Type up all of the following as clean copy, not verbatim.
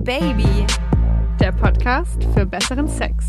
Baby, der Podcast für besseren Sex.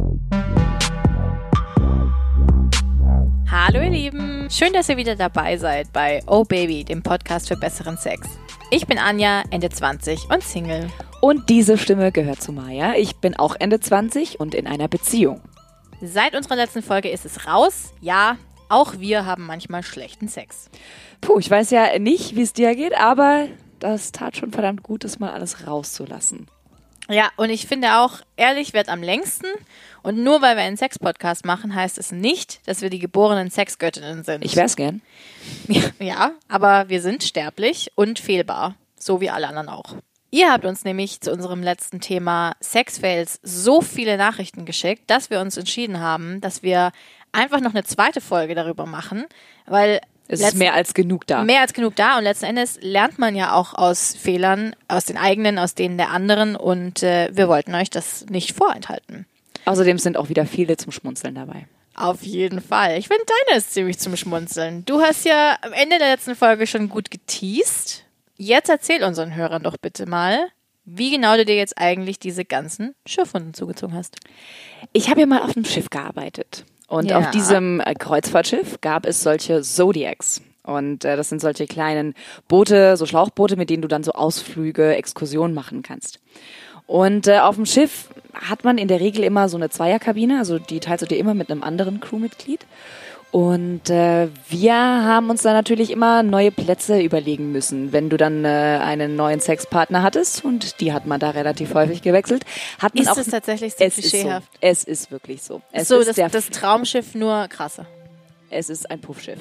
Hallo ihr Lieben, schön, dass ihr wieder dabei seid bei Oh Baby, dem Podcast für besseren Sex. Ich bin Anja, Ende 20 und Single. Und diese Stimme gehört zu Maya. Ich bin auch Ende 20 und in einer Beziehung. Seit unserer letzten Folge ist es raus. Ja, auch wir haben manchmal schlechten Sex. Puh, ich weiß ja nicht, wie es dir geht, aber das tat schon verdammt gut, das mal alles rauszulassen. Ja, und ich finde auch, ehrlich wird am längsten. Und nur weil wir einen Sex-Podcast machen, heißt es nicht, dass wir die geborenen Sexgöttinnen sind. Ich wär's gern. Ja, aber wir sind sterblich und fehlbar. So wie alle anderen auch. Ihr habt uns nämlich zu unserem letzten Thema Sexfails so viele Nachrichten geschickt, dass wir uns entschieden haben, dass wir einfach noch eine zweite Folge darüber machen, weil es ist mehr als genug da. Mehr als genug da und letzten Endes lernt man ja auch aus Fehlern, aus den eigenen, aus denen der anderen und wir wollten euch das nicht vorenthalten. Außerdem sind auch wieder viele zum Schmunzeln dabei. Auf jeden Fall. Ich finde, deine ist ziemlich zum Schmunzeln. Du hast ja am Ende der letzten Folge schon gut geteased. Jetzt erzähl unseren Hörern doch bitte mal, wie genau du dir jetzt eigentlich diese ganzen Schiffwunden zugezogen hast. Ich habe ja mal auf einem Schiff gearbeitet. Und auf diesem Kreuzfahrtschiff gab es solche Zodiacs. Und das sind solche kleinen Boote, so Schlauchboote, mit denen du dann so Ausflüge, Exkursionen machen kannst. Und auf dem Schiff hat man in der Regel immer so eine Zweierkabine, also die teilst du dir immer mit einem anderen Crewmitglied. Und wir haben uns da natürlich immer neue Plätze überlegen müssen, wenn du dann einen neuen Sexpartner hattest und die hat man da relativ häufig gewechselt. Hat man ist auch, es tatsächlich so klischeehaft? Es ist wirklich so. Es so, ist das Traumschiff nur krasser. Es ist ein Puffschiff.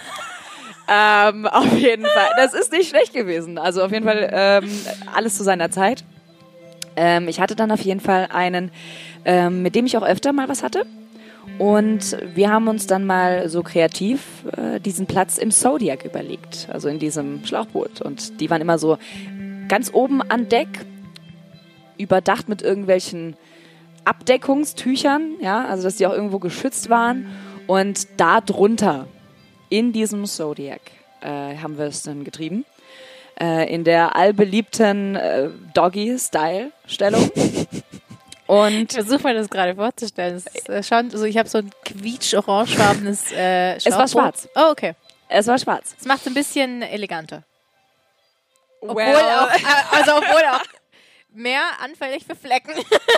Auf jeden Fall. Das ist nicht schlecht gewesen. Also auf jeden Fall alles zu seiner Zeit. Ich hatte dann auf jeden Fall einen, mit dem ich auch öfter mal was hatte. Und wir haben uns dann mal so kreativ diesen Platz im Zodiac überlegt, also in diesem Schlauchboot. Und die waren immer so ganz oben an Deck, überdacht mit irgendwelchen Abdeckungstüchern, ja, also dass die auch irgendwo geschützt waren. Und da drunter, in diesem Zodiac, haben wir es dann getrieben. In der allbeliebten Doggy-Style-Stellung. Und ich versuche mir das gerade vorzustellen. Ich habe so ein quietsch-orangefarbenes Schlauchboot. Es war schwarz. Oh, okay. Es war schwarz. Es macht es ein bisschen eleganter. Obwohl Well. obwohl auch mehr anfällig für Flecken.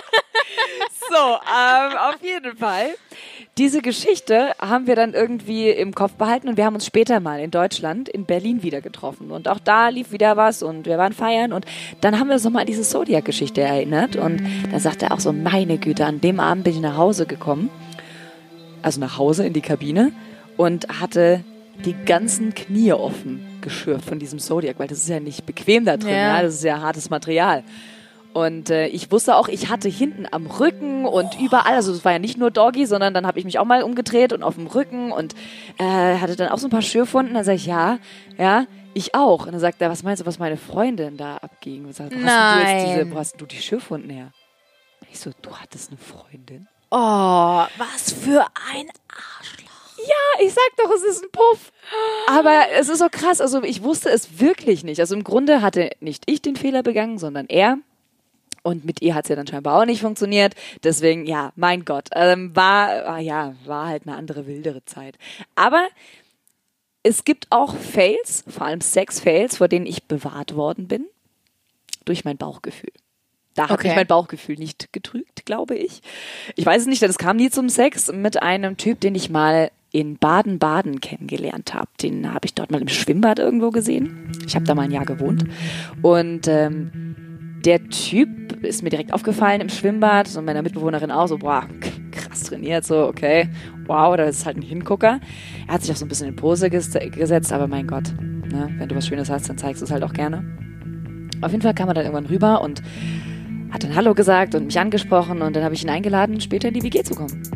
So, auf jeden Fall. Diese Geschichte haben wir dann irgendwie im Kopf behalten und wir haben uns später mal in Deutschland, in Berlin wieder getroffen. Und auch da lief wieder was und wir waren feiern und dann haben wir uns nochmal an diese Zodiac-Geschichte erinnert und da sagte er auch so, meine Güte, an dem Abend bin ich nach Hause gekommen, also nach Hause in die Kabine und hatte die ganzen Knie offen geschürft von diesem Zodiac, weil das ist ja nicht bequem da drin, ja, das ist ja hartes Material. Und ich wusste auch, ich hatte hinten am Rücken und überall, also es war ja nicht nur Doggy, sondern dann habe ich mich auch mal umgedreht und auf dem Rücken und hatte dann auch so ein paar Schürfwunden. Dann sage ich, ja, ich auch. Und dann sagt er, was meinst du, was meine Freundin da abging? Und sagt, wo hast du die Schürfwunden her? Ich so, du hattest eine Freundin? Oh, was für ein Arschloch. Ja, ich sag doch, es ist ein Puff. Aber es ist so krass, also ich wusste es wirklich nicht. Also im Grunde hatte nicht ich den Fehler begangen, sondern er. Und mit ihr hat es ja dann scheinbar auch nicht funktioniert. Deswegen, ja, mein Gott, war halt eine andere, wildere Zeit. Aber es gibt auch Fails, vor allem Sex-Fails, vor denen ich bewahrt worden bin. Durch mein Bauchgefühl. Da hat mich mein Bauchgefühl nicht getrügt, glaube ich. Ich weiß es nicht, denn es kam nie zum Sex mit einem Typ, den ich mal in Baden-Baden kennengelernt habe. Den habe ich dort mal im Schwimmbad irgendwo gesehen. Ich habe da mal ein Jahr gewohnt. Und der Typ ist mir direkt aufgefallen im Schwimmbad und meiner Mitbewohnerin auch so, boah, krass trainiert, so, okay, wow, das ist halt ein Hingucker. Er hat sich auch so ein bisschen in Pose gesetzt, aber mein Gott, ne, wenn du was Schönes hast, dann zeigst du es halt auch gerne. Auf jeden Fall kam er dann irgendwann rüber und hat dann Hallo gesagt und mich angesprochen und dann habe ich ihn eingeladen, später in die WG zu kommen.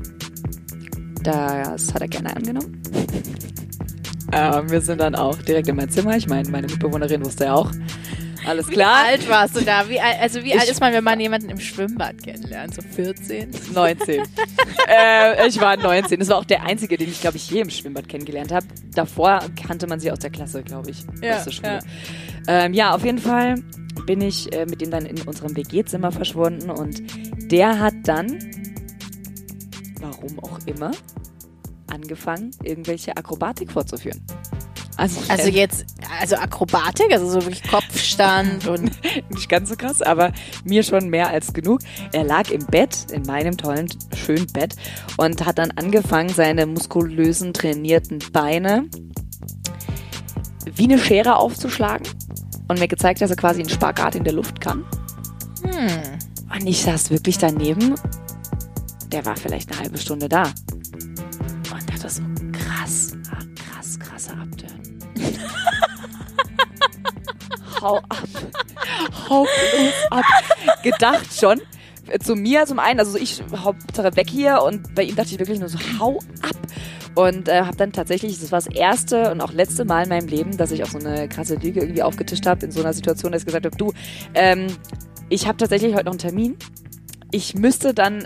Das hat er gerne angenommen. Wir sind dann auch direkt in mein Zimmer, ich meine, meine Mitbewohnerin wusste ja auch, alles klar. Wie alt warst du da? Wie alt ist man, wenn man jemanden im Schwimmbad kennenlernt? So 14? 19. Ich war 19. Das war auch der einzige, den ich, glaube ich, je im Schwimmbad kennengelernt habe. Davor kannte man sie aus der Klasse, glaube ich. Aus der Schule. Ja, auf jeden Fall bin ich mit ihm dann in unserem WG-Zimmer verschwunden und der hat dann, warum auch immer, angefangen, irgendwelche Akrobatik vorzuführen. Also Akrobatik, also so wirklich Kopfstand und nicht ganz so krass, aber mir schon mehr als genug. Er lag im Bett, in meinem tollen, schönen Bett und hat dann angefangen, seine muskulösen, trainierten Beine wie eine Schere aufzuschlagen und mir gezeigt, dass er quasi einen Spagat in der Luft kann. Und ich saß wirklich daneben. Der war vielleicht eine halbe Stunde da. Und dachte so, krasser Abturn. Hau ab. Hau bloß ab. Gedacht schon. Zu mir zum einen, also ich Hauptsache weg hier und bei ihm dachte ich wirklich nur so, hau ab. Und habe dann tatsächlich, das war das erste und auch letzte Mal in meinem Leben, dass ich auf so eine krasse Lüge irgendwie aufgetischt habe, in so einer Situation, dass ich gesagt habe, du, ich habe tatsächlich heute noch einen Termin. Ich müsste dann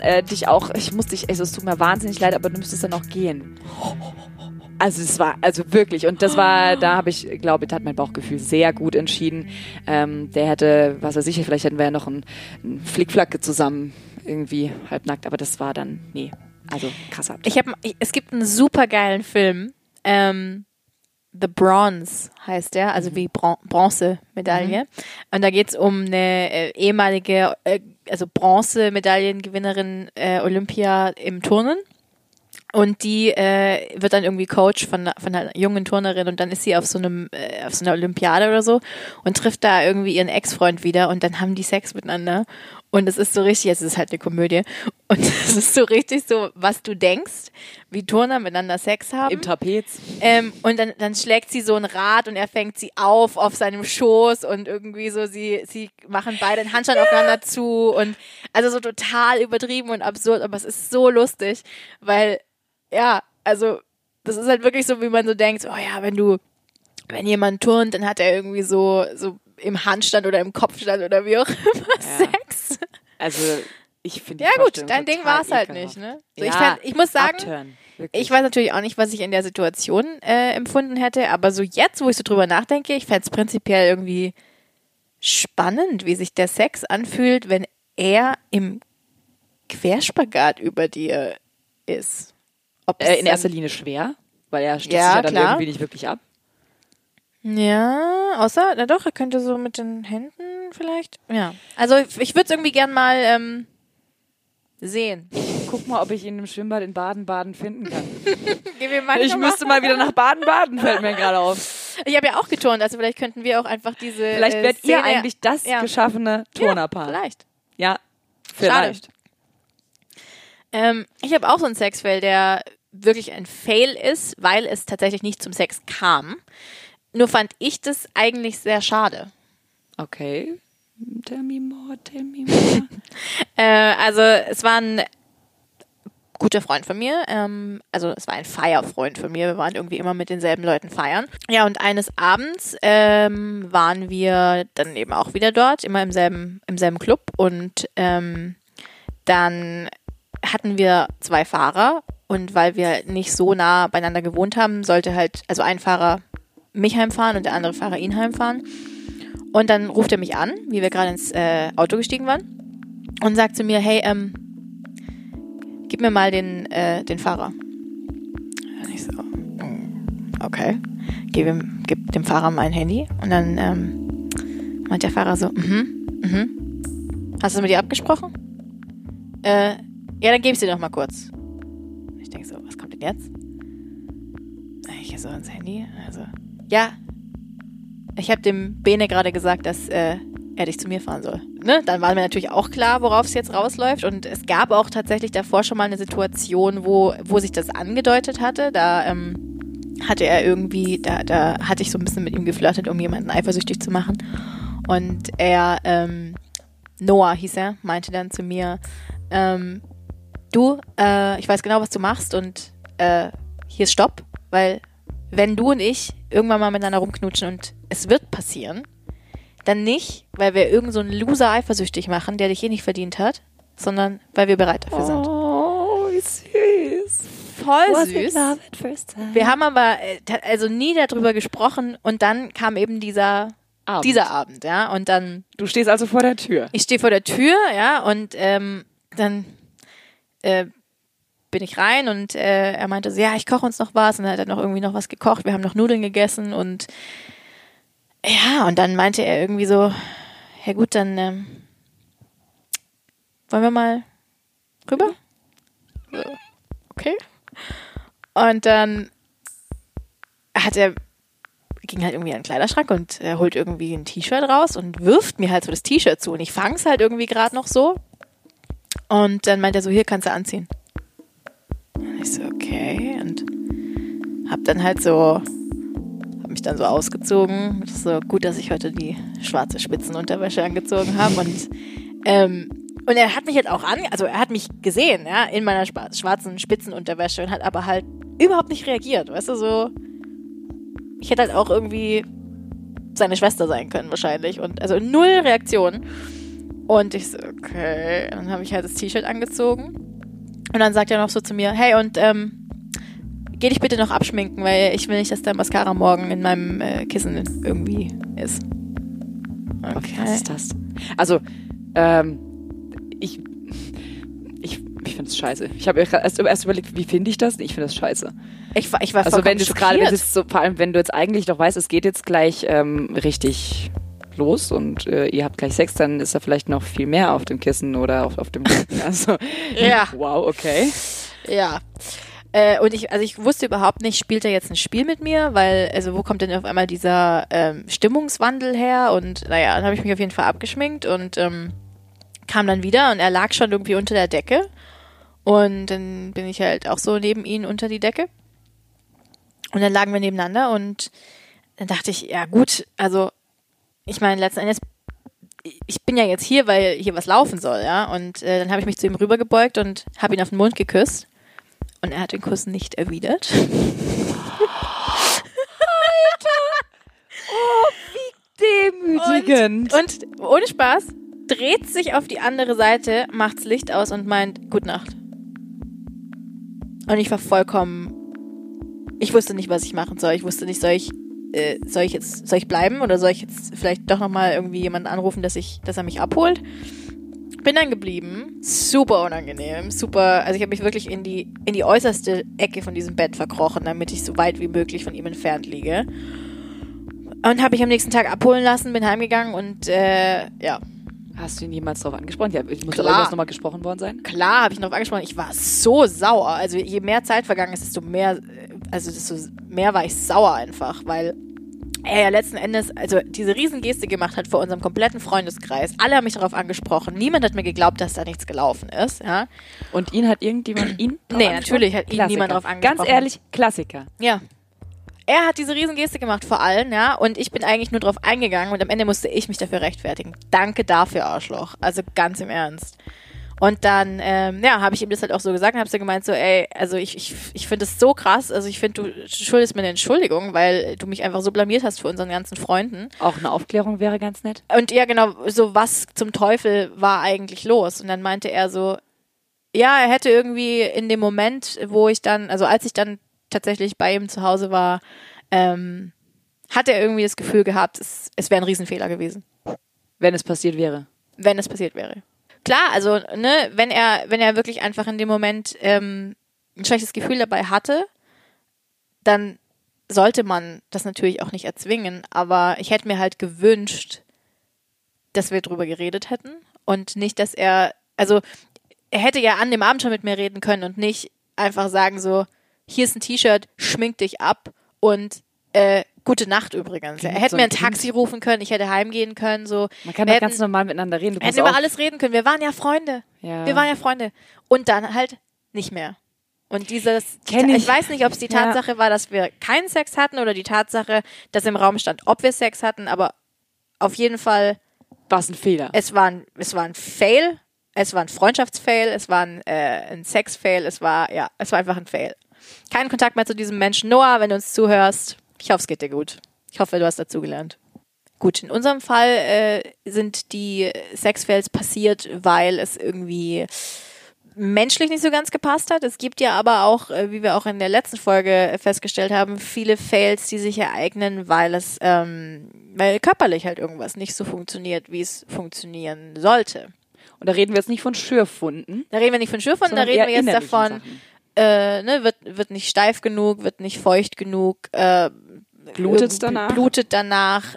es tut mir wahnsinnig leid, aber du müsstest dann auch gehen. Also es war, wirklich, und das war, da habe ich, glaube ich, hat mein Bauchgefühl sehr gut entschieden. Der hätte, was weiß ich, vielleicht hätten wir ja noch einen Flickflack zusammen, irgendwie halbnackt, aber das war dann, nee, also krasser. Es gibt einen super geilen Film, The Bronze heißt der, also wie Bronzemedaille. Und da geht's um eine ehemalige, Bronzemedaillengewinnerin Olympia im Turnen. Und die wird dann irgendwie Coach von einer jungen Turnerin und dann ist sie auf so einer Olympiade oder so und trifft da irgendwie ihren Ex-Freund wieder und dann haben die Sex miteinander. Und es ist so richtig, es ist halt eine Komödie. Und es ist so richtig so, was du denkst, wie Turner miteinander Sex haben. Im Trapez. Und dann schlägt sie so ein Rad und er fängt sie auf seinem Schoß und irgendwie so, sie machen beide einen Handstand aufeinander zu und also so total übertrieben und absurd, aber es ist so lustig, weil, ja, also das ist halt wirklich so, wie man so denkt, oh ja, wenn jemand turnt, dann hat er irgendwie so im Handstand oder im Kopfstand oder wie auch immer Sex. Also ich finde ja gut, dein Ding war es halt nicht, ne? So, ja, ich muss sagen, Upturn, ich weiß natürlich auch nicht, was ich in der Situation empfunden hätte, aber so jetzt, wo ich so drüber nachdenke, ich fände es prinzipiell irgendwie spannend, wie sich der Sex anfühlt, wenn er im Querspagat über dir ist. In erster Linie schwer, weil er stützt sich ja dann irgendwie nicht wirklich ab. Ja, außer, na doch, er könnte so mit den Händen vielleicht. Ja, also ich würde es irgendwie gern mal sehen. Guck mal, ob ich ihn im Schwimmbad in Baden-Baden finden kann. Ich müsste mal wieder nach Baden-Baden, fällt mir gerade auf. Ich habe ja auch geturnt, also vielleicht könnten wir auch einfach diese Vielleicht werdet Szene, ihr eigentlich das geschaffene Turnerpaar. Ja, vielleicht. Ja, vielleicht. Ich habe auch so einen Sexfail, der wirklich ein Fail ist, weil es tatsächlich nicht zum Sex kam. Nur fand ich das eigentlich sehr schade. Okay. Tell me more. Also es war ein guter Freund von mir. Es war ein Feierfreund von mir. Wir waren irgendwie immer mit denselben Leuten feiern. Ja, und eines Abends waren wir dann eben auch wieder dort, immer im selben Club. Und dann hatten wir 2 Fahrer. Und weil wir nicht so nah beieinander gewohnt haben, sollte halt, also ein Fahrer mich heimfahren und der andere Fahrer ihn heimfahren. Und dann ruft er mich an, wie wir gerade ins Auto gestiegen waren und sagt zu mir, hey, gib mir mal den Fahrer. Und ich so, okay. Gib dem Fahrer mein Handy. Und dann meint der Fahrer so, hast du es mit dir abgesprochen? Ja, dann gebe ich dir doch mal kurz. Ich denke so, was kommt denn jetzt? Ich so ins Handy, also ja, ich habe dem Bene gerade gesagt, dass er dich zu mir fahren soll. Ne? Dann war mir natürlich auch klar, worauf es jetzt rausläuft. Und es gab auch tatsächlich davor schon mal eine Situation, wo sich das angedeutet hatte. Da hatte er irgendwie, da hatte ich so ein bisschen mit ihm geflirtet, um jemanden eifersüchtig zu machen. Und er, Noah hieß er, meinte dann zu mir, du, ich weiß genau, was du machst und hier ist Stopp, weil wenn du und ich irgendwann mal miteinander rumknutschen und es wird passieren, dann nicht, weil wir irgend so einen Loser eifersüchtig machen, der dich nicht verdient hat, sondern weil wir bereit dafür sind. Oh, wie süß. Voll süß. Love at first sight? Wir haben aber also nie darüber gesprochen und dann kam eben dieser Abend, ja, und dann... Du stehst also vor der Tür. Ich stehe vor der Tür, ja, und dann bin ich rein und er meinte so, ja, ich koche uns noch was und dann hat er noch irgendwie noch was gekocht, wir haben noch Nudeln gegessen und ja, und dann meinte er irgendwie so, ja gut, dann wollen wir mal rüber? So, okay. Und dann ging halt irgendwie an den Kleiderschrank und holt irgendwie ein T-Shirt raus und wirft mir halt so das T-Shirt zu und ich fange es halt irgendwie gerade noch so und dann meint er so, hier kannst du anziehen. Und ich so, okay, und hab mich dann so ausgezogen. Das ist so gut, dass ich heute die schwarze Spitzenunterwäsche angezogen habe und er hat mich halt auch er hat mich gesehen, ja, in meiner schwarzen Spitzenunterwäsche und hat aber halt überhaupt nicht reagiert, weißt du, so. Ich hätte halt auch irgendwie seine Schwester sein können wahrscheinlich und also null Reaktion. Und ich so, okay, dann habe ich halt das T-Shirt angezogen und dann sagt er noch so zu mir, hey und geh dich bitte noch abschminken, weil ich will nicht, dass der Mascara morgen in meinem Kissen irgendwie ist. Okay. Was ist das? Also, ich finde es scheiße. Ich habe erst überlegt, wie finde ich das? Ich finde das scheiße. Ich war also wenn du schockiert. vor allem wenn du jetzt eigentlich doch weißt, es geht jetzt gleich richtig los und ihr habt gleich Sex, dann ist da vielleicht noch viel mehr auf dem Kissen oder auf dem Rücken. Also ja. Wow, okay. Ja. Und ich wusste überhaupt nicht, spielt er jetzt ein Spiel mit mir, weil, also wo kommt denn auf einmal dieser Stimmungswandel her? Und naja, dann habe ich mich auf jeden Fall abgeschminkt und kam dann wieder und er lag schon irgendwie unter der Decke. Und dann bin ich halt auch so neben ihn unter die Decke. Und dann lagen wir nebeneinander und dann dachte ich, ja gut, also ich meine, letzten Endes, ich bin ja jetzt hier, weil hier was laufen soll, ja. Und dann habe ich mich zu ihm rübergebeugt und habe ihn auf den Mund geküsst. Und er hat den Kuss nicht erwidert. Alter! Oh, wie demütigend. Und ohne Spaß, dreht sich auf die andere Seite, macht's Licht aus und meint, Gute Nacht. Und ich war ich wusste nicht, was ich machen soll. Ich wusste nicht, soll ich bleiben oder soll ich jetzt vielleicht doch nochmal irgendwie jemanden anrufen, dass er mich abholt? Bin dann geblieben. Super unangenehm. Super, also ich habe mich wirklich in die äußerste Ecke von diesem Bett verkrochen, damit ich so weit wie möglich von ihm entfernt liege. Und habe mich am nächsten Tag abholen lassen, bin heimgegangen und ja. Hast du ihn jemals darauf angesprochen? Ja, muss Klar. da irgendwas nochmal gesprochen worden sein? Klar, habe ich darauf angesprochen. Ich war so sauer. Also je mehr Zeit vergangen ist, desto mehr war ich sauer einfach, weil er ja letzten Endes, also diese Riesengeste gemacht hat vor unserem kompletten Freundeskreis. Alle haben mich darauf angesprochen. Niemand hat mir geglaubt, dass da nichts gelaufen ist. Ja. Und ihn hat irgendjemand drauf Nee, natürlich hat ihn niemand drauf angesprochen. Ganz ehrlich, Klassiker. Ja. Er hat diese Riesengeste gemacht vor allen, ja, und ich bin eigentlich nur drauf eingegangen und am Ende musste ich mich dafür rechtfertigen. Danke dafür, Arschloch. Also ganz im Ernst. Und dann, habe ich ihm das halt auch so gesagt und habe so gemeint, so, ey, also ich finde das so krass, also ich finde, du schuldest mir eine Entschuldigung, weil du mich einfach so blamiert hast für unseren ganzen Freunden. Auch eine Aufklärung wäre ganz nett. Und ja, genau, so was zum Teufel war eigentlich los? Und dann meinte er so, ja, er hätte irgendwie in dem Moment, wo ich dann, also als ich dann tatsächlich bei ihm zu Hause war, hat er irgendwie das Gefühl gehabt, es wäre ein Riesenfehler gewesen. Wenn es passiert wäre. Wenn es passiert wäre. Klar, also, ne, wenn er wirklich einfach in dem Moment ein schlechtes Gefühl dabei hatte, dann sollte man das natürlich auch nicht erzwingen, aber ich hätte mir halt gewünscht, dass wir drüber geredet hätten und nicht, dass er hätte ja an dem Abend schon mit mir reden können und nicht einfach sagen so, hier ist ein T-Shirt, schmink dich ab und gute Nacht übrigens. Er hätte mir ein Taxi rufen können, ich hätte heimgehen können. So. Man kann doch ganz normal miteinander reden. Wir hätten über alles reden können. Wir waren ja Freunde. Ja. Wir waren ja Freunde. Und dann halt nicht mehr. Und ich weiß nicht, ob es die Tatsache war, dass wir keinen Sex hatten oder die Tatsache, dass im Raum stand, ob wir Sex hatten, aber auf jeden Fall war es ein Fehler. Es war ein Fail, es war ein Freundschaftsfail, es war ein Sex-Fail, es war einfach ein Fail. Kein Kontakt mehr zu diesem Menschen. Noah, wenn du uns zuhörst, ich hoffe, es geht dir gut. Ich hoffe, du hast dazugelernt. Gut, in unserem Fall sind die Sexfails passiert, weil es irgendwie menschlich nicht so ganz gepasst hat. Es gibt ja aber auch, wie wir auch in der letzten Folge festgestellt haben, viele Fails, die sich ereignen, weil körperlich halt irgendwas nicht so funktioniert, wie es funktionieren sollte. Und da reden wir jetzt nicht von Schürfwunden. Da reden wir nicht von Schürfwunden, da reden wir jetzt davon, wird nicht steif genug, wird nicht feucht genug, blutet danach.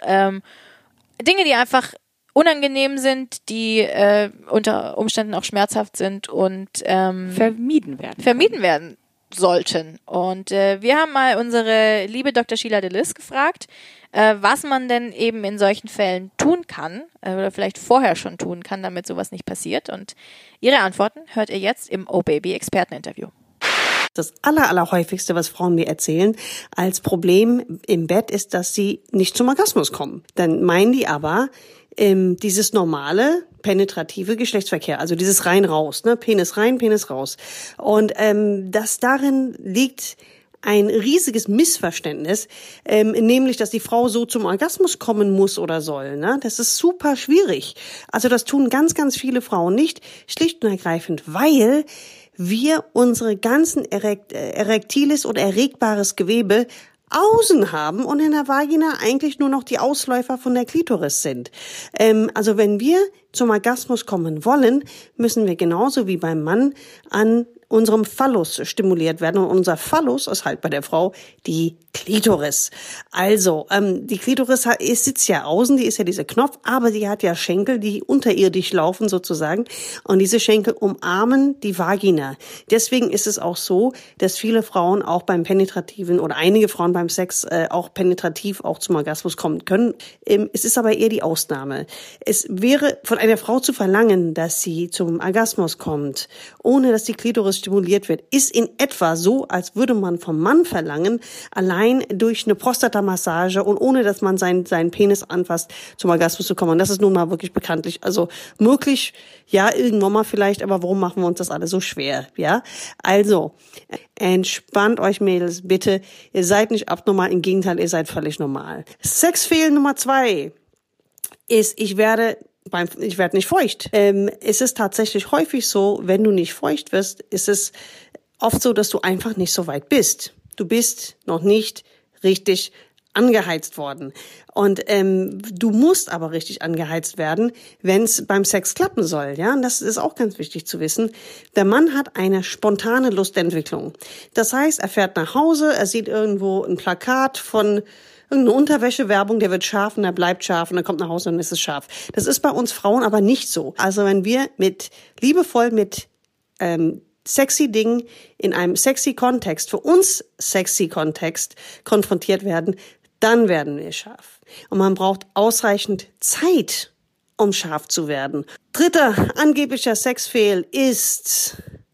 Dinge, die einfach unangenehm sind, die unter Umständen auch schmerzhaft sind und vermieden werden sollten. Und wir haben mal unsere liebe Dr. Sheila Delis gefragt, was man denn eben in solchen Fällen tun kann oder vielleicht vorher schon tun kann, damit sowas nicht passiert. Und ihre Antworten hört ihr jetzt im Oh Baby Experteninterview. Das allerhäufigste, was Frauen mir erzählen, als Problem im Bett ist, dass sie nicht zum Orgasmus kommen. Dann meinen die aber, dieses normale penetrative Geschlechtsverkehr, also dieses rein-raus, ne, Penis rein, Penis raus. Und das darin liegt ein riesiges Missverständnis, nämlich, dass die Frau so zum Orgasmus kommen muss oder soll. Ne? Das ist super schwierig. Also das tun ganz, ganz viele Frauen nicht, schlicht und ergreifend, weil wir unsere ganzen erektiles oder erregbares Gewebe außen haben und in der Vagina eigentlich nur noch die Ausläufer von der Klitoris sind. Also wenn wir zum Orgasmus kommen wollen, müssen wir genauso wie beim Mann an unserem Phallus stimuliert werden. Und unser Phallus ist halt bei der Frau die Klitoris. Also, die Klitoris sitzt ja außen, die ist ja dieser Knopf, aber die hat ja Schenkel, die unterirdisch laufen sozusagen. Und diese Schenkel umarmen die Vagina. Deswegen ist es auch so, dass viele Frauen auch beim penetrativen oder einige Frauen beim Sex auch penetrativ auch zum Orgasmus kommen können. Es ist aber eher die Ausnahme. Es wäre von einer Frau zu verlangen, dass sie zum Orgasmus kommt, ohne dass die Klitoris stimuliert wird, ist in etwa so, als würde man vom Mann verlangen, allein durch eine Prostatamassage und ohne, dass man seinen Penis anfasst, zum Orgasmus zu kommen. Und das ist nun mal wirklich bekanntlich, also möglich, ja, irgendwann mal vielleicht, aber warum machen wir uns das alle so schwer, ja? Also, entspannt euch, Mädels, bitte. Ihr seid nicht abnormal, im Gegenteil, ihr seid völlig normal. Sexfehl Nummer 2 ist, ich werde nicht feucht. Es ist tatsächlich häufig so, wenn du nicht feucht wirst, ist es oft so, dass du einfach nicht so weit bist. Du bist noch nicht richtig angeheizt worden. Und du musst aber richtig angeheizt werden, wenn es beim Sex klappen soll. Ja, und das ist auch ganz wichtig zu wissen. Der Mann hat eine spontane Lustentwicklung. Das heißt, er fährt nach Hause, er sieht irgendwo ein Plakat von irgendeine Unterwäschewerbung, der wird scharf und der bleibt scharf und dann kommt nach Hause und dann ist es scharf. Das ist bei uns Frauen aber nicht so. Also wenn wir liebevoll mit sexy Dingen in einem sexy Kontext, für uns sexy Kontext konfrontiert werden, dann werden wir scharf. Und man braucht ausreichend Zeit, um scharf zu werden. 3. angeblicher Sexfehl ist,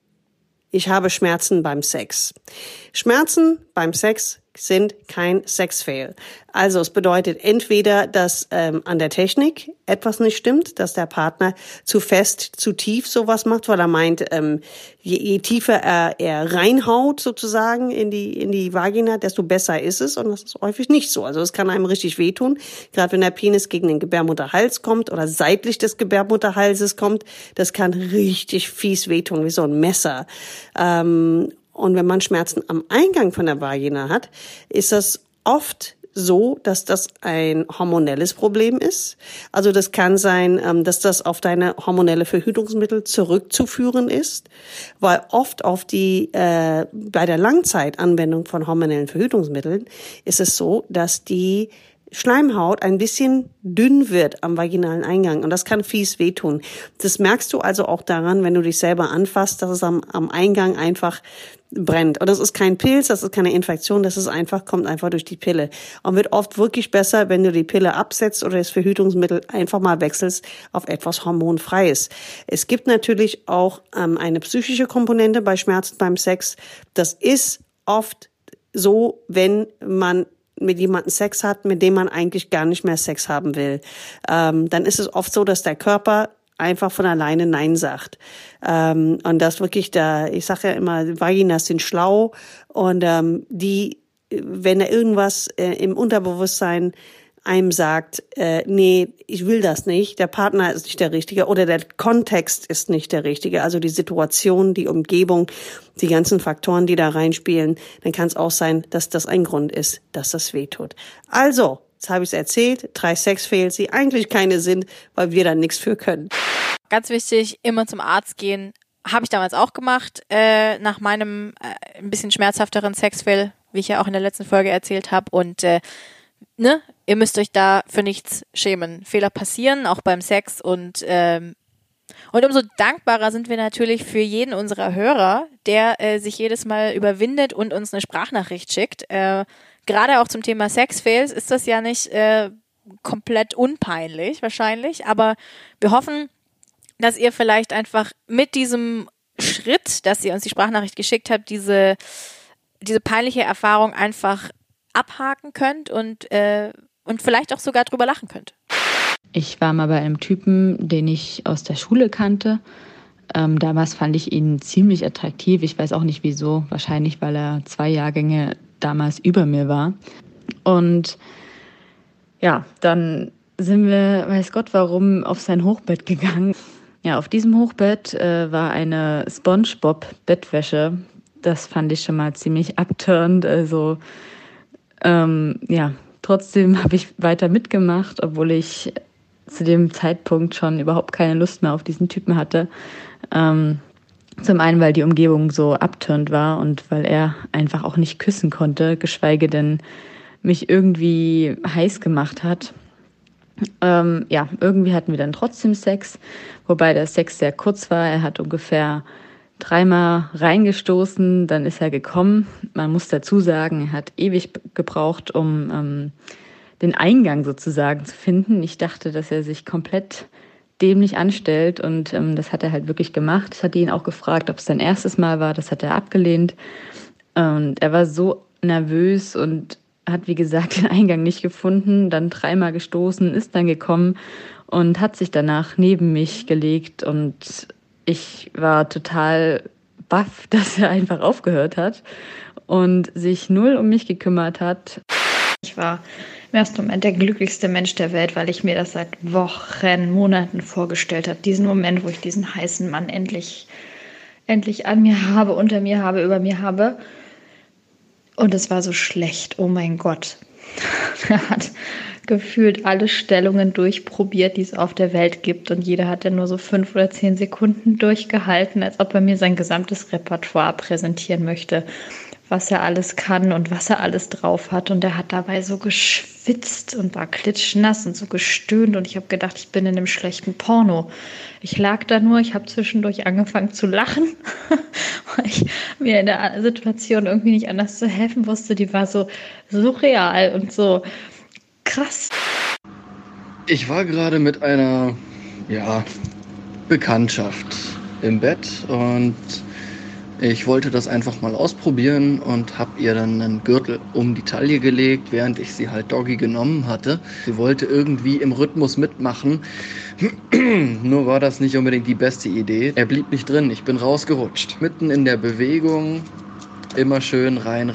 ich habe Schmerzen beim Sex. Schmerzen beim Sex sind kein Sexfail. Also es bedeutet entweder, dass an der Technik etwas nicht stimmt, dass der Partner zu fest, zu tief sowas macht, weil er meint, je tiefer er reinhaut sozusagen in die Vagina, desto besser ist es. Und das ist häufig nicht so. Also es kann einem richtig wehtun, gerade wenn der Penis gegen den Gebärmutterhals kommt oder seitlich des Gebärmutterhalses kommt. Das kann richtig fies wehtun, wie so ein Messer. Und wenn man Schmerzen am Eingang von der Vagina hat, ist das oft so, dass das ein hormonelles Problem ist. Also das kann sein, dass das auf deine hormonelle Verhütungsmittel zurückzuführen ist, weil oft bei der Langzeitanwendung von hormonellen Verhütungsmitteln ist es so, dass die Schleimhaut ein bisschen dünn wird am vaginalen Eingang und das kann fies wehtun. Das merkst du also auch daran, wenn du dich selber anfasst, dass es am Eingang einfach brennt. Und das ist kein Pilz, das ist keine Infektion, kommt einfach durch die Pille. Und wird oft wirklich besser, wenn du die Pille absetzt oder das Verhütungsmittel einfach mal wechselst auf etwas Hormonfreies. Es gibt natürlich auch eine psychische Komponente bei Schmerzen beim Sex. Das ist oft so, wenn man mit jemandem Sex hat, mit dem man eigentlich gar nicht mehr Sex haben will. Dann ist es oft so, dass der Körper einfach von alleine Nein sagt. Und das wirklich ich sage ja immer, Vaginas sind schlau und wenn da irgendwas im Unterbewusstsein einem sagt, nee, ich will das nicht, der Partner ist nicht der Richtige oder der Kontext ist nicht der Richtige, also die Situation, die Umgebung, die ganzen Faktoren, die da reinspielen, dann kann es auch sein, dass das ein Grund ist, dass das wehtut. Also, jetzt habe ich es erzählt, 3 Sexfails, die eigentlich keine sind, weil wir da nichts für können. Ganz wichtig, immer zum Arzt gehen. Habe ich damals auch gemacht, nach meinem ein bisschen schmerzhafteren Sexfail, wie ich ja auch in der letzten Folge erzählt habe. Und ihr müsst euch da für nichts schämen. Fehler passieren, auch beim Sex. Und umso dankbarer sind wir natürlich für jeden unserer Hörer, der sich jedes Mal überwindet und uns eine Sprachnachricht schickt. Gerade auch zum Thema Sexfails ist das ja nicht komplett unpeinlich wahrscheinlich, aber wir hoffen, dass ihr vielleicht einfach mit diesem Schritt, dass ihr uns die Sprachnachricht geschickt habt, diese peinliche Erfahrung einfach abhaken könnt und vielleicht auch sogar drüber lachen könnt. Ich war mal bei einem Typen, den ich aus der Schule kannte. Damals fand ich ihn ziemlich attraktiv. Ich weiß auch nicht wieso. Wahrscheinlich, weil er 2 Jahrgänge damals über mir war. Und ja, dann sind wir, weiß Gott warum, auf sein Hochbett gegangen. Ja, auf diesem Hochbett war eine SpongeBob-Bettwäsche. Das fand ich schon mal ziemlich abturnend. Also trotzdem habe ich weiter mitgemacht, obwohl ich zu dem Zeitpunkt schon überhaupt keine Lust mehr auf diesen Typen hatte. Zum einen, weil die Umgebung so abturnend war und weil er einfach auch nicht küssen konnte, geschweige denn mich irgendwie heiß gemacht hat. Irgendwie hatten wir dann trotzdem Sex, wobei der Sex sehr kurz war. Er hat ungefähr 3-mal reingestoßen, dann ist er gekommen. Man muss dazu sagen, er hat ewig gebraucht, um den Eingang sozusagen zu finden. Ich dachte, dass er sich komplett dämlich anstellt und das hat er halt wirklich gemacht. Ich hatte ihn auch gefragt, ob es sein erstes Mal war. Das hat er abgelehnt. Und er war so nervös und hat, wie gesagt, den Eingang nicht gefunden, dann 3-mal gestoßen, ist dann gekommen und hat sich danach neben mich gelegt und ich war total baff, dass er einfach aufgehört hat und sich null um mich gekümmert hat. Ich war im ersten Moment der glücklichste Mensch der Welt, weil ich mir das seit Wochen, Monaten vorgestellt habe. Diesen Moment, wo ich diesen heißen Mann endlich an mir habe, unter mir habe, über mir habe. Und es war so schlecht, oh mein Gott. Er hat gefühlt alle Stellungen durchprobiert, die es auf der Welt gibt. Und jeder hat dann nur so 5 oder 10 Sekunden durchgehalten, als ob er mir sein gesamtes Repertoire präsentieren möchte, was er alles kann und was er alles drauf hat. Und er hat dabei so geschwitzt und war klitschnass und so gestöhnt. Und ich habe gedacht, ich bin in einem schlechten Porno. Ich lag da nur, ich habe zwischendurch angefangen zu lachen, weil ich mir in der Situation irgendwie nicht anders zu helfen wusste. Die war so surreal und so krass. Ich war gerade mit einer, Bekanntschaft im Bett und ich wollte das einfach mal ausprobieren und habe ihr dann einen Gürtel um die Taille gelegt, während ich sie halt Doggy genommen hatte. Sie wollte irgendwie im Rhythmus mitmachen, nur war das nicht unbedingt die beste Idee. Er blieb nicht drin, ich bin rausgerutscht. Mitten in der Bewegung, immer schön rein.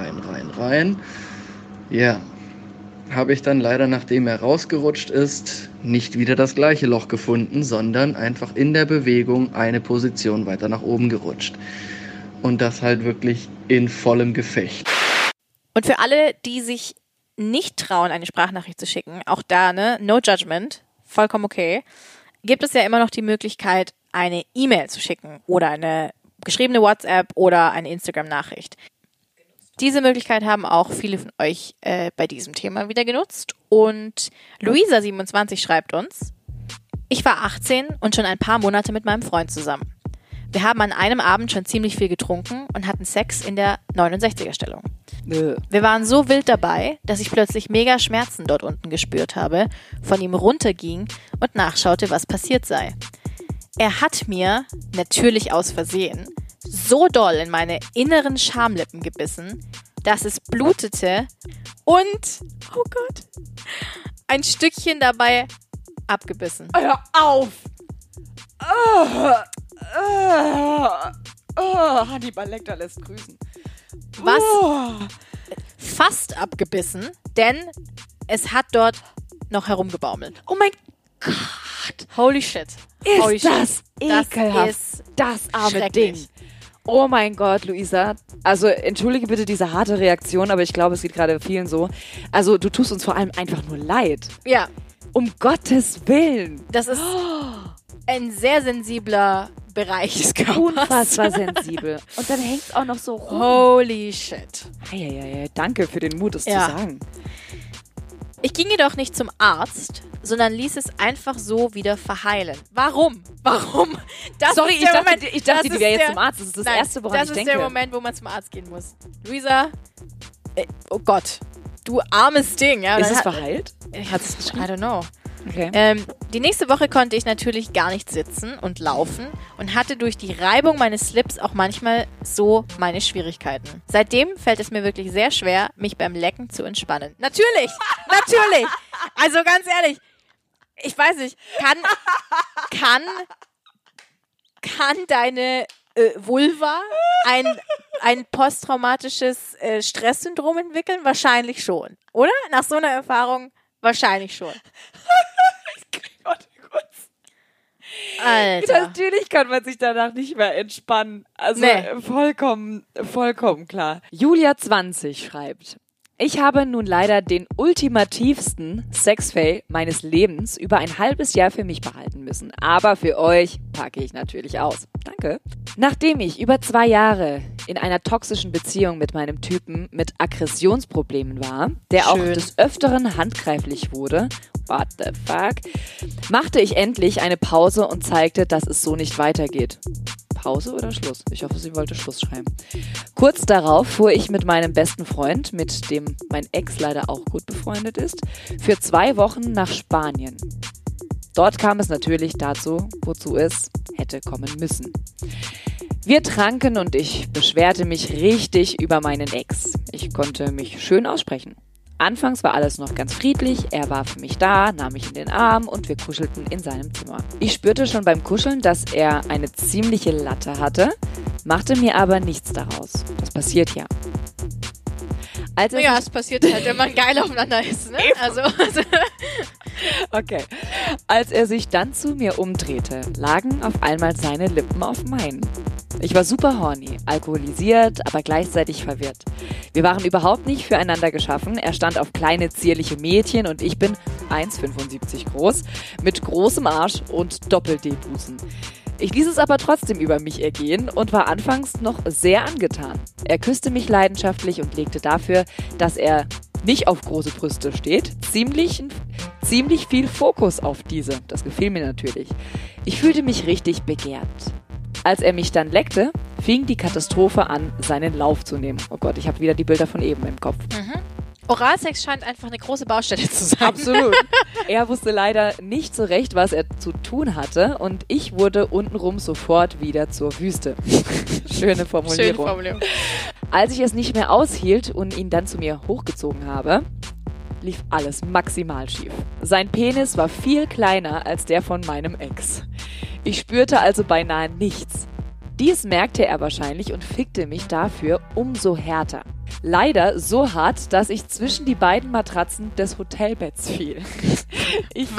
Ja, habe ich dann leider, nachdem er rausgerutscht ist, nicht wieder das gleiche Loch gefunden, sondern einfach in der Bewegung eine Position weiter nach oben gerutscht. Und das halt wirklich in vollem Gefecht. Und für alle, die sich nicht trauen, eine Sprachnachricht zu schicken, auch da, no judgment, vollkommen okay, gibt es ja immer noch die Möglichkeit, eine E-Mail zu schicken oder eine geschriebene WhatsApp oder eine Instagram-Nachricht. Diese Möglichkeit haben auch viele von euch bei diesem Thema wieder genutzt. Und Luisa27 schreibt uns: Ich war 18 und schon ein paar Monate mit meinem Freund zusammen. Wir haben an einem Abend schon ziemlich viel getrunken und hatten Sex in der 69er-Stellung. Wir waren so wild dabei, dass ich plötzlich mega Schmerzen dort unten gespürt habe, von ihm runterging und nachschaute, was passiert sei. Er hat mir, natürlich aus Versehen, so doll in meine inneren Schamlippen gebissen, dass es blutete und, oh Gott, ein Stückchen dabei abgebissen. Hör auf! Hannibal Lecter lässt grüßen. Was? Fast abgebissen, denn Es hat dort noch herumgebaumelt. Oh mein Gott. Holy shit. Ist das ekelhaft. ist Das arme schrecklich. Ding. Oh mein Gott, Luisa. Also entschuldige bitte diese harte Reaktion, aber ich glaube, es geht gerade vielen so. Also du tust uns vor allem einfach nur leid. Ja, Um Gottes Willen. das ist ein sehr sensibler Bereich des Körpers. Unfassbar sensibel. Und dann hängt es auch noch so rum. Holy shit. Eieiei, danke für den Mut, es Ja. zu sagen. Ich ging jedoch nicht zum Arzt, sondern ließ es einfach so wieder verheilen. Warum? Warum? Das Sorry, ist der Moment, ich dachte, das die wäre ist jetzt der- zum Arzt. Das ist das Nein, Erste, woran ich denke. Das ist der Moment, wo man zum Arzt gehen muss. Luisa, oh Gott, du armes Ding. Ja, Ist dann es hat- verheilt? I don't know. Okay. Die nächste Woche konnte ich natürlich gar nicht sitzen und laufen und hatte durch die Reibung meines Slips auch manchmal so meine Schwierigkeiten. Seitdem fällt es mir wirklich sehr schwer, mich beim Lecken zu entspannen. Natürlich, natürlich. Also ganz ehrlich, ich weiß nicht, kann deine Vulva ein posttraumatisches Stresssyndrom entwickeln? Wahrscheinlich schon, oder? Nach so einer Erfahrung wahrscheinlich schon. Alter. Natürlich kann man sich danach nicht mehr entspannen. Also Nee. vollkommen klar. Julia 20 schreibt: Ich habe nun leider den ultimativsten Sexfail meines Lebens über ein halbes Jahr für mich behalten müssen. Aber für euch packe ich natürlich aus. Danke. Nachdem ich über 2 Jahre in einer toxischen Beziehung mit meinem Typen mit Aggressionsproblemen war, der auch Schön. des Öfteren handgreiflich wurde, what the fuck, machte ich endlich eine Pause und zeigte, dass es so nicht weitergeht. Pause oder Schluss? Ich hoffe, sie wollte Schluss schreiben. Kurz darauf fuhr ich mit meinem besten Freund, mit dem mein Ex leider auch gut befreundet ist, für 2 Wochen nach Spanien. Dort kam es natürlich dazu, wozu es hätte kommen müssen. Wir tranken und ich beschwerte mich richtig über meinen Ex. Ich konnte mich schön aussprechen. Anfangs war alles noch ganz friedlich, er war für mich da, nahm mich in den Arm und wir kuschelten in seinem Zimmer. Ich spürte schon beim Kuscheln, dass er eine ziemliche Latte hatte, machte mir aber nichts daraus. Das passiert ja. Als er Ja, sich- es passiert halt, wenn man geil aufeinander ist, ne? Also Okay. Als er sich dann zu mir umdrehte, lagen auf einmal seine Lippen auf meinen. Ich war super horny, alkoholisiert, aber gleichzeitig verwirrt. Wir waren überhaupt nicht füreinander geschaffen. Er stand auf kleine, zierliche Mädchen und ich bin 1,75 groß, mit großem Arsch und Doppel-D-Busen. Ich ließ es aber trotzdem über mich ergehen und war anfangs noch sehr angetan. Er küsste mich leidenschaftlich und legte dafür, dass er nicht auf große Brüste steht, ziemlich viel Fokus auf diese. Das gefiel mir natürlich. Ich fühlte mich richtig begehrt. Als er mich dann leckte, fing die Katastrophe an, seinen Lauf zu nehmen. Oh Gott, ich habe wieder die Bilder von eben im Kopf. Oralsex scheint einfach eine große Baustelle zu sein. Absolut. Er wusste leider nicht so recht, was er zu tun hatte und ich wurde untenrum sofort wieder zur Wüste. Schöne Formulierung. Schöne Formulierung. Als ich es nicht mehr aushielt und ihn dann zu mir hochgezogen habe, lief alles maximal schief. Sein Penis war viel kleiner als der von meinem Ex. Ich spürte also beinahe nichts. Dies merkte er wahrscheinlich und fickte mich dafür umso härter. Leider so hart, dass ich zwischen die beiden Matratzen des Hotelbetts fiel. Ich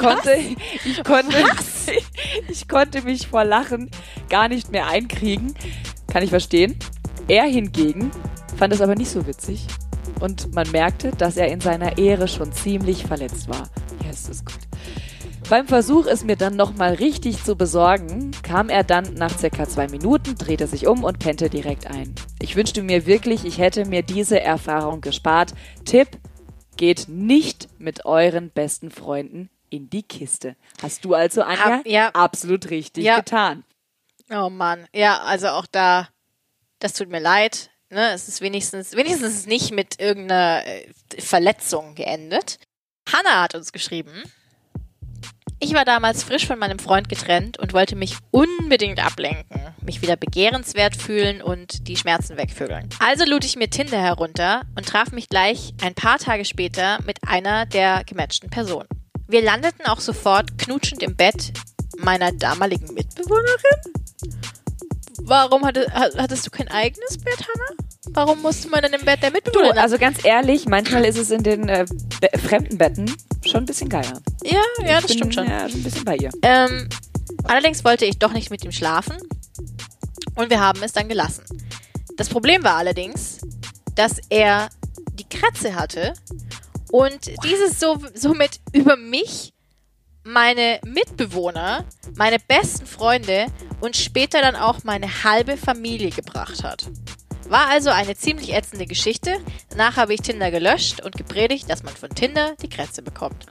konnte mich vor Lachen gar nicht mehr einkriegen. Kann ich verstehen. Er hingegen fand es aber nicht so witzig. Und man merkte, dass er in seiner Ehre schon ziemlich verletzt war. Yes, ist gut. Beim Versuch, es mir dann nochmal richtig zu besorgen, kam er dann nach circa 2 Minuten, drehte sich um und pennte direkt ein. Ich wünschte mir wirklich, ich hätte mir diese Erfahrung gespart. Tipp: Geht nicht mit euren besten Freunden in die Kiste. Hast du also, Anja, Ja. absolut richtig Ja. getan. Oh Mann. Ja, also auch da, das tut mir leid. Ne? Es ist wenigstens nicht mit irgendeiner Verletzung geendet. Hannah hat uns geschrieben: Ich war damals frisch von meinem Freund getrennt und wollte mich unbedingt ablenken, mich wieder begehrenswert fühlen und die Schmerzen wegvögeln. Also lud ich mir Tinder herunter und traf mich gleich ein paar Tage später mit einer der gematchten Personen. Wir landeten auch sofort knutschend im Bett meiner damaligen Mitbewohnerin. Warum hattest du kein eigenes Bett, Hannah? Warum musste man denn im Bett der Mitbewohner? Also ganz ehrlich, manchmal ist es in den fremden Betten schon ein bisschen geiler. Ja, das stimmt schon. Ja, ein bisschen bei ihr. Allerdings wollte ich doch nicht mit ihm schlafen und wir haben es dann gelassen. Das Problem war allerdings, dass er die Kratze hatte und dieses somit über mich, meine Mitbewohner, meine besten Freunde und später dann auch meine halbe Familie gebracht hat. War also eine ziemlich ätzende Geschichte. Danach habe ich Tinder gelöscht und gepredigt, dass man von Tinder die Kratze bekommt.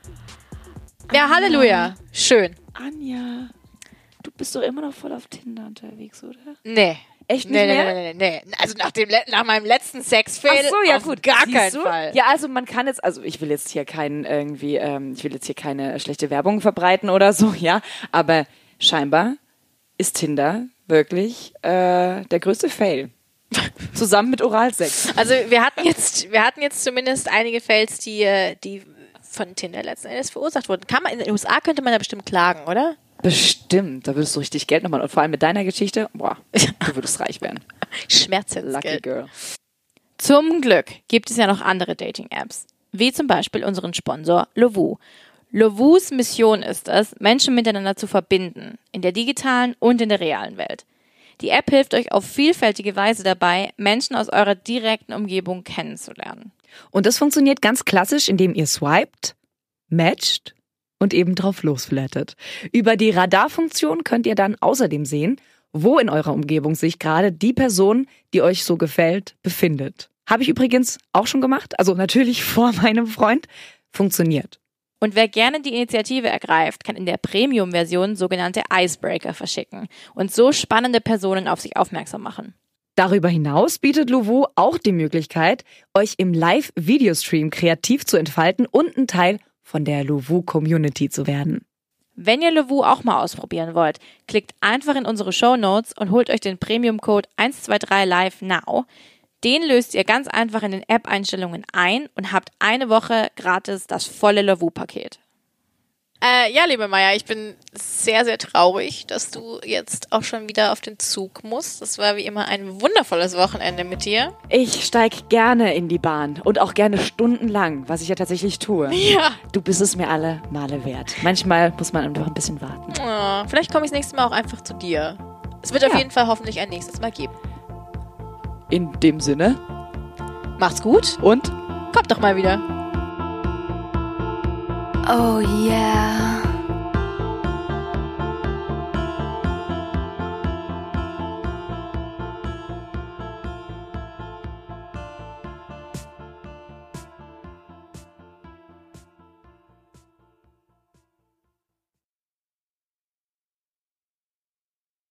Ja, Anja. Halleluja. Schön. Anja, du bist doch immer noch voll auf Tinder unterwegs, oder? Nee. Echt nicht mehr? Nee. Also nach meinem letzten Sexfail auf gar keinen Fall. Ja, also man kann jetzt, also ich will jetzt hier keine schlechte Werbung verbreiten oder so, ja, aber scheinbar ist Tinder wirklich der größte Fail. Zusammen mit Oralsex. Also wir hatten jetzt zumindest einige Fails, die von Tinder letzten Endes verursacht wurden. In den USA könnte man da bestimmt klagen, oder? Bestimmt, da würdest du richtig Geld nochmal. Und vor allem mit deiner Geschichte, du würdest reich werden. Schmerzensgeld. Lucky Girl. Zum Glück gibt es ja noch andere Dating-Apps, wie zum Beispiel unseren Sponsor Lovoo. Lovoos Mission ist es, Menschen miteinander zu verbinden, in der digitalen und in der realen Welt. Die App hilft euch auf vielfältige Weise dabei, Menschen aus eurer direkten Umgebung kennenzulernen. Und das funktioniert ganz klassisch, indem ihr swiped, matcht und eben drauf losflattet. Über die Radarfunktion könnt ihr dann außerdem sehen, wo in eurer Umgebung sich gerade die Person, die euch so gefällt, befindet. Habe ich übrigens auch schon gemacht, also natürlich vor meinem Freund. Funktioniert. Und wer gerne die Initiative ergreift, kann in der Premium-Version sogenannte Icebreaker verschicken und so spannende Personen auf sich aufmerksam machen. Darüber hinaus bietet Lovoo auch die Möglichkeit, euch im Live-Videostream kreativ zu entfalten und ein Teil von der Lovoo-Community zu werden. Wenn ihr Lovoo auch mal ausprobieren wollt, klickt einfach in unsere Shownotes und holt euch den Premium-Code 123LiveNow. Den löst ihr ganz einfach in den App-Einstellungen ein und habt eine Woche gratis das volle Lovoo-Paket. Ja, liebe Maya, ich bin sehr, sehr traurig, dass du jetzt auch schon wieder auf den Zug musst. Das war wie immer ein wundervolles Wochenende mit dir. Ich steig gerne in die Bahn und auch gerne stundenlang, was ich ja tatsächlich tue. Ja. Du bist es mir alle Male wert. Manchmal muss man einfach ein bisschen warten. Oh, vielleicht komme ich das nächste Mal auch einfach zu dir. Es wird auf jeden Fall hoffentlich ein nächstes Mal geben. In dem Sinne. Macht's gut Und? kommt doch mal wieder. Oh yeah.